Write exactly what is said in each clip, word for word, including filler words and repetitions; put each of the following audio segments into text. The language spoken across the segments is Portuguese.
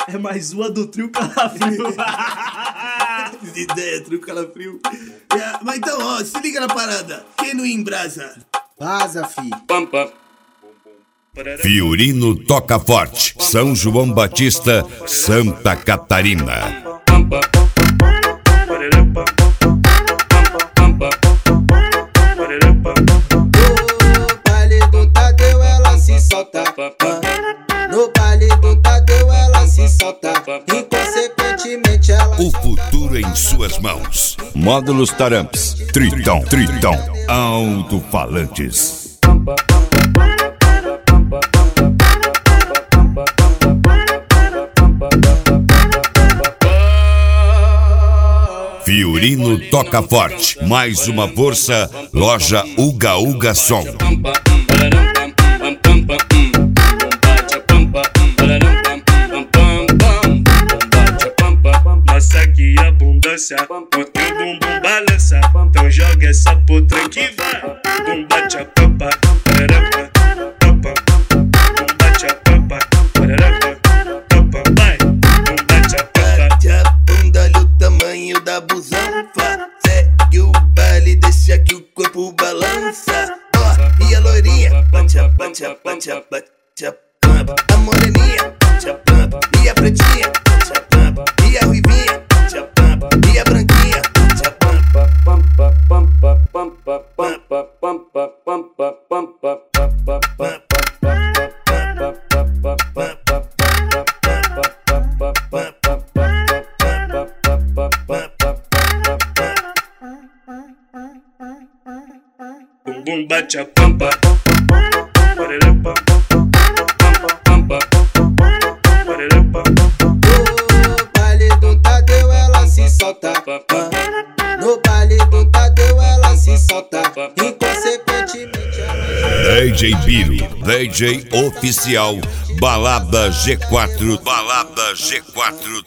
É mais uma do trio Calafrio. Ideia, trio Calafrio. É, mas então, ó, se liga na parada. Quem não embrasa? Vaza, fi. Fiorino toca forte. São João Batista, Santa Catarina. No baile do Tadeu ela se solta. No baile do Tadeu ela se solta. Inconsequentemente ela. O futuro em suas mãos. Módulos Taramps, Tritão, Tritão, alto-falantes. Fiorino toca forte. Mais uma força. Loja Uga Uga Som. Aqui abundância, o teu bumbum balança. Então joga essa potranca que vai. Bum bate a pampa, pararapa, pampa. Bum bate a pampa, pararapa, pampa. Vai, bum bate a pampa. Bate a bunda, olha o tamanho da busanfa. Segue o baile, deixa que o corpo balança. Ó, e a loirinha, bate a, bate a, bate a, bate a pampa. A moreninha, bate a pampa. E a pretinha, bate a pampa. E a ruivinha, bate a pampa. E a branquinha, bate a pampa. Pampa, pampa, pampa, pampa, pampa, pampa, pampa, pampa, bum bum bate a pampa, pararapa, pampa, pampa, pararapa. No baile do Tadeu ela se solta. No baile do Tadeu ela se solta. Inconsequentemente ela. D J Biro, D J oficial, Balada G quatro, Balada G quatro.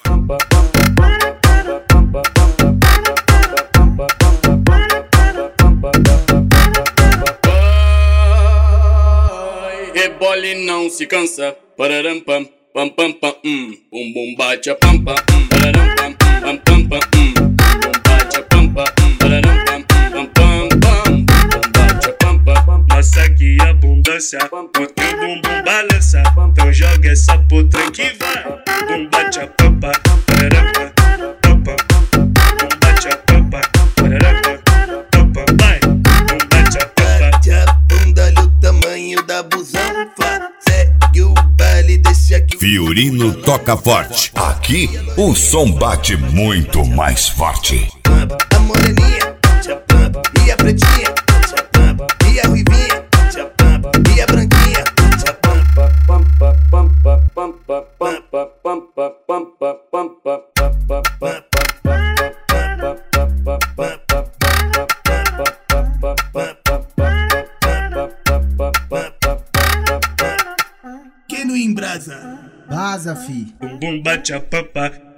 Rebole não se cansa, pararam pam, pam pam pam, hum, bum bum bate a pampa, hum, pararam pam, pam pam pam, hum, bum bate a pampa, hum, pararam pam, pam pam pam, bum bate a pampa. Nossa que abundância, o teu bumbum balança, então joga essa potranca que vai. Bum bate a pampa, pararam pam, pam, bum bate a pampa, pararam pam, vai, bum bate a pampa. Bate a bunda, olha o tamanho da busanfa. Segue o baile, deixa que o Fiorino toca forte. Aqui o som bate muito mais forte. a moreninha, bate a pampa. E a pretinha, bate a pampa. E a ruivinha, bate a pampa. E a branquinha, bate a pampa. Pampa, pampa, pampa, pampa, pampa, pampa, pampa, pampa, pampa. Quem não embrasa? Vaza, fi. Bum bum bate a pampa,